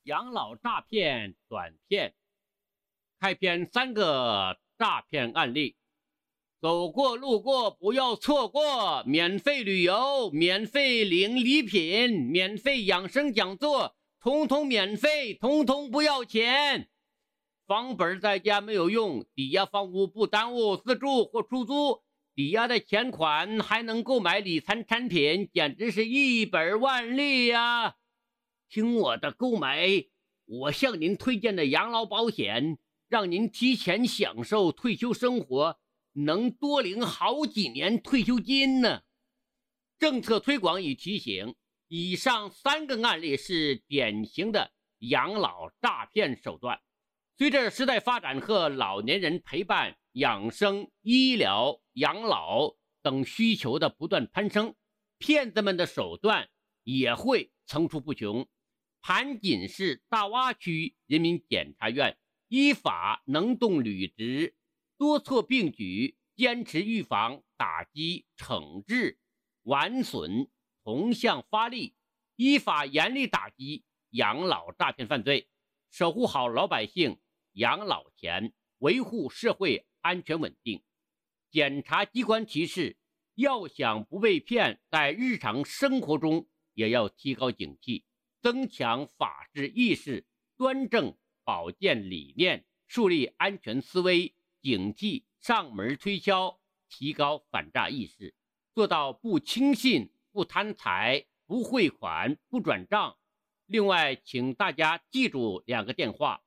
养老诈骗短片，开篇3个诈骗案例，走过路过不要错过，免费旅游，免费领礼品，免费养生讲座，通通免费，通通不要钱。房本在家没有用，抵押房屋不耽误自住或出租，抵押的钱款还能购买理财产品，简直是一本万利呀！听我的购买我向您推荐的养老保险，让您提前享受退休生活，能多领好几年退休金呢。政策推广已提醒，以上3个案例是典型的养老诈骗手段。随着时代发展和老年人陪伴、养生、医疗、养老等需求的不断攀升，骗子们的手段也会层出不穷。盘锦市大洼区人民检察院依法能动履职，多措并举，坚持预防、打击、惩治、完损同向发力，依法严厉打击养老诈骗犯罪，守护好老百姓养老钱，维护社会安全稳定。检察机关提示，要想不被骗，在日常生活中也要提高警惕，增强法治意识，端正保健理念，树立安全思维，警惕上门推销，提高反诈意识，做到不轻信、不贪财、不汇款、不转账。另外，请大家记住2个电话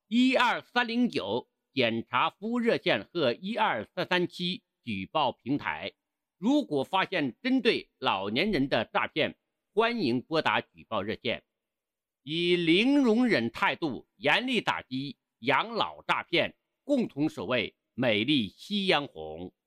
：12309检察服务热线和12337举报平台。如果发现针对老年人的诈骗，欢迎拨打举报热线。以零容忍态度严厉打击养老诈骗，共同守卫美丽夕阳红。